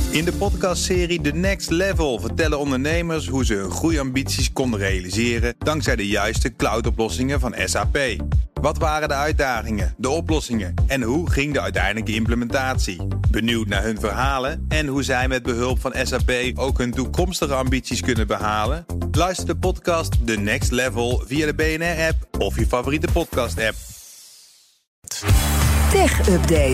In de podcastserie The Next Level vertellen ondernemers hoe ze hun groeiambities konden realiseren dankzij de juiste cloudoplossingen van SAP. Wat waren de uitdagingen, de oplossingen en hoe ging de uiteindelijke implementatie? Benieuwd naar hun verhalen en hoe zij met behulp van SAP ook hun toekomstige ambities kunnen behalen? Luister de podcast The Next Level via de BNR-app of je favoriete podcast-app. Tech Update.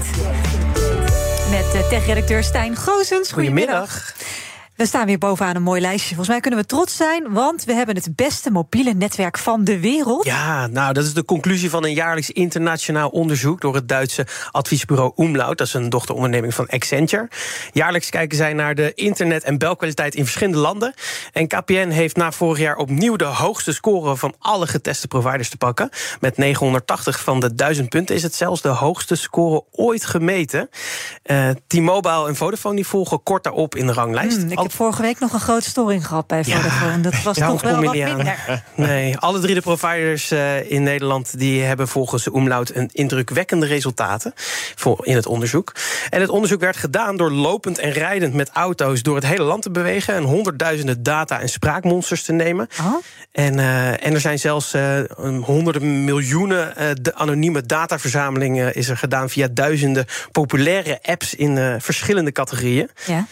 Met tech-redacteur Stijn Goossens. Goedemiddag. We staan weer bovenaan een mooi lijstje. Volgens mij kunnen we trots zijn, want we hebben het beste mobiele netwerk van de wereld. Ja, nou, dat is de conclusie van een jaarlijks internationaal onderzoek door het Duitse adviesbureau Umlaut. Dat is een dochteronderneming van Accenture. Jaarlijks kijken zij naar de internet- en belkwaliteit in verschillende landen. En KPN heeft na vorig jaar opnieuw de hoogste score van alle geteste providers te pakken. Met 980 van de 1000 punten is het zelfs de hoogste score ooit gemeten. T-Mobile en Vodafone die volgen kort daarop in de ranglijst. Ik heb vorige week nog een grote storing gehad bij Vodafone. Dat was toch wel wat minder. Nee, alle drie de providers in Nederland die hebben volgens Umlaut een indrukwekkende resultaten in het onderzoek. En het onderzoek werd gedaan door lopend en rijdend met auto's door het hele land te bewegen en honderdduizenden data- en spraakmonsters te nemen. Oh. En er zijn zelfs honderden miljoenen anonieme dataverzamelingen is er gedaan via duizenden populaire apps in verschillende categorieën.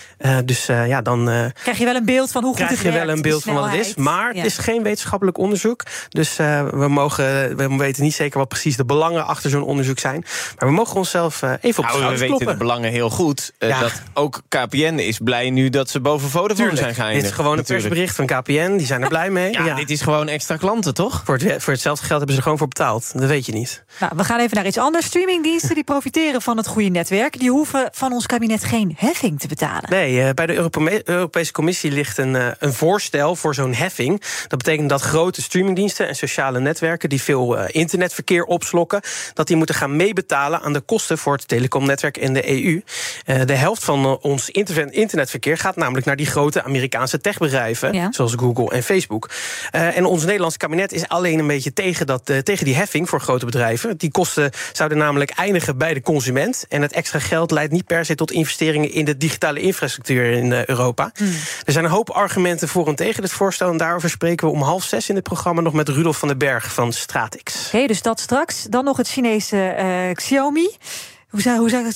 Ja. Dan krijg je wel een beeld van hoe goed het werkt. Krijg je wel een beeld van wat het is. Maar het is geen wetenschappelijk onderzoek. Dus we weten niet zeker wat precies de belangen achter zo'n onderzoek zijn. Maar we mogen onszelf even op de schouders kloppen. We weten de belangen heel goed. Dat ook KPN is blij nu dat ze boven Vodafone zijn geëindigd. Dit is gewoon een persbericht van KPN. Die zijn er blij mee. Ja, dit is gewoon extra klanten, toch? Voor hetzelfde geld hebben ze er gewoon voor betaald. Dat weet je niet. Nou, we gaan even naar iets anders. Streamingdiensten die profiteren van het goede netwerk. Die hoeven van ons kabinet geen heffing te betalen. Nee, bij de Europese Commissie ligt een voorstel voor zo'n heffing. Dat betekent dat grote streamingdiensten en sociale netwerken die veel internetverkeer opslokken, dat die moeten gaan meebetalen aan de kosten voor het telecomnetwerk in de EU. De helft van ons internetverkeer gaat namelijk naar die grote Amerikaanse techbedrijven, zoals Google en Facebook. En ons Nederlandse kabinet is alleen een beetje tegen die heffing voor grote bedrijven. Die kosten zouden namelijk eindigen bij de consument. En het extra geld leidt niet per se tot investeringen in de digitale infrastructuur in Europa. Er zijn een hoop argumenten voor en tegen dit voorstel. En daarover spreken we om 5:30 in het programma nog met Rudolf van den Berg van Stratix. Oké, dus dat straks. Dan nog het Chinese Xiaomi. Hoe zou het?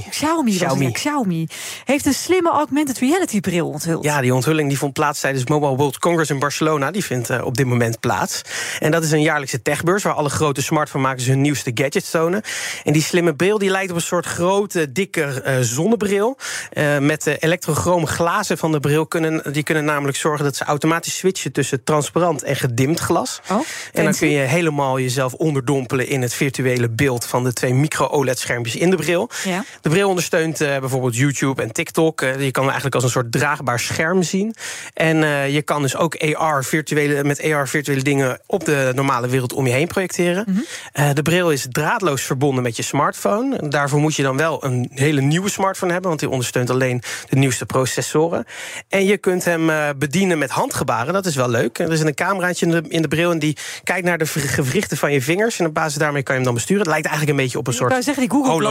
Xiaomi heeft een slimme augmented reality bril onthuld. Ja, die onthulling die vond plaats tijdens Mobile World Congress in Barcelona. Die vindt op dit moment plaats. En dat is een jaarlijkse techbeurs waar alle grote smartphonemakers hun nieuwste gadgets tonen. En die slimme bril die lijkt op een soort grote, dikke zonnebril. Met de elektrochrome glazen van de bril kunnen namelijk zorgen dat ze automatisch switchen tussen transparant en gedimd glas. En dan kun je helemaal jezelf onderdompelen in het virtuele beeld van de 2 micro-OLED-schermpjes in de bril. Ja. De bril ondersteunt bijvoorbeeld YouTube en TikTok. Je kan eigenlijk als een soort draagbaar scherm zien. En je kan dus ook met AR virtuele dingen op de normale wereld om je heen projecteren. Mm-hmm. De bril is draadloos verbonden met je smartphone. Daarvoor moet je dan wel een hele nieuwe smartphone hebben, want die ondersteunt alleen de nieuwste processoren. En je kunt hem bedienen met handgebaren. Dat is wel leuk. Er is een cameraatje in de bril en die kijkt naar de gewrichten van je vingers. En op basis daarmee kan je hem dan besturen. Het lijkt eigenlijk een beetje op een soort HoloLens.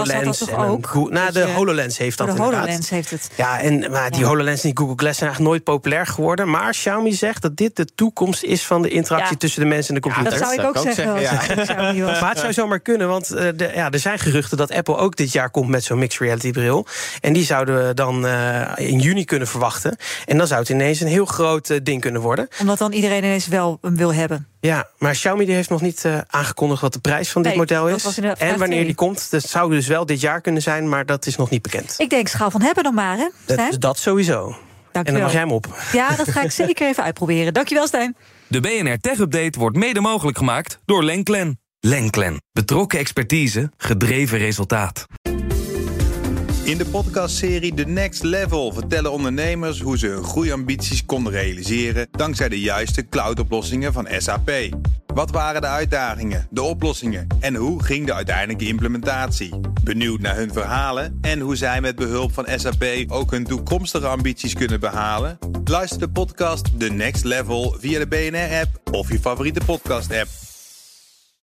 De HoloLens heeft dat inderdaad. HoloLens heeft het. Ja, maar die HoloLens en die Google Glass zijn eigenlijk nooit populair geworden. Maar Xiaomi zegt dat dit de toekomst is van de interactie tussen de mens en de computer. Dat zou ik ook zeggen. Maar het zou zomaar kunnen, want er zijn geruchten dat Apple ook dit jaar komt met zo'n mixed reality bril. En die zouden we dan in juni kunnen verwachten. En dan zou het ineens een heel groot ding kunnen worden. Omdat dan iedereen ineens wel hem wil hebben. Ja, maar Xiaomi die heeft nog niet aangekondigd wat de prijs van dit model is. En wanneer die komt. Dat zou dus wel dit jaar kunnen zijn, maar dat is nog niet bekend. Ik denk schaal van hebben dan maar, hè? Dat sowieso. En dan mag jij hem op. Ja, dat ga ik zeker even uitproberen. Dankjewel, Stijn. De BNR Tech Update wordt mede mogelijk gemaakt door Lenklen. Lenklen. Betrokken expertise, gedreven resultaat. In de podcastserie The Next Level vertellen ondernemers hoe ze hun groeiambities konden realiseren dankzij de juiste cloudoplossingen van SAP. Wat waren de uitdagingen, de oplossingen en hoe ging de uiteindelijke implementatie? Benieuwd naar hun verhalen en hoe zij met behulp van SAP ook hun toekomstige ambities kunnen behalen? Luister de podcast The Next Level via de BNR-app of je favoriete podcast-app.